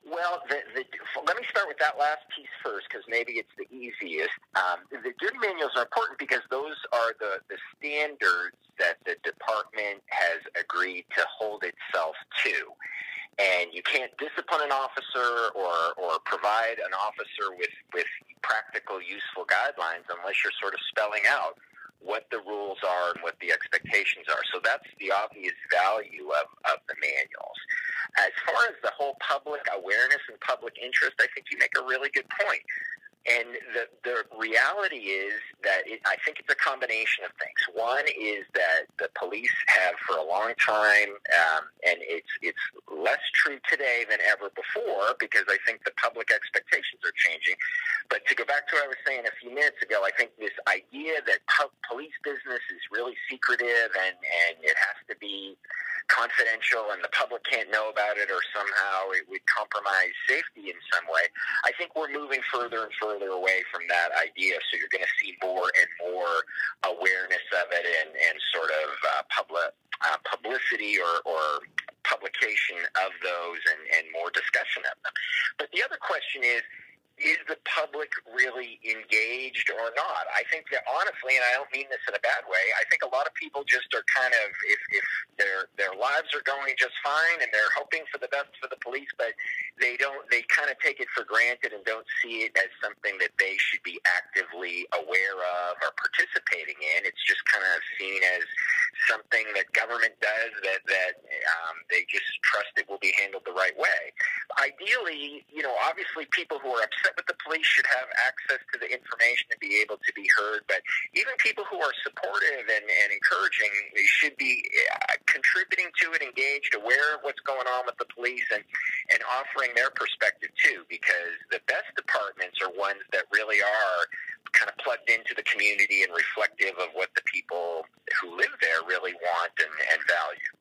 Well, let me start with that last piece first, because maybe it's the easiest. The duty manuals are important because those are the standards that the department has agreed to hold itself to. And you can't discipline an officer or provide an officer with practical, useful guidelines unless you're sort of spelling out what the rules are and what the expectations are. So that's the obvious value of the manuals. As far as the whole public awareness and public interest, I think you make a really good point. And the reality is that I think it's a combination of things. One is that the police have for a long time, and it's less true today than ever before because I think the public expectations are changing. But to go back to what I was saying a few minutes ago, I think this idea that police business is really secretive and it has to be confidential and the public can't know about it or somehow it would compromise safety in some way, I think we're moving further and further away from that idea. So you're going to see more and more awareness of it and sort of publicity or publication of those and more discussion of them. But the other question is the public really engaged or not? I think that honestly, and I don't mean this in a bad way, I think a lot of people just are kind of, if their lives are going just fine and they're hoping for the best for the police, but they kind of take it for granted and don't see it as something that they should be actively aware of or participating in. It's just kind of seen as something that government does that they just trust it will be handled the right way. Ideally, obviously people who are upset with the police should have access to the information and be able to be heard, but even people who are supportive and encouraging, they should be contributing to it, engaged, aware of what's going on with the police, and offering their perspective too, because the best departments are ones that really are kind of plugged into the community and reflective of what the people who live there really want and value.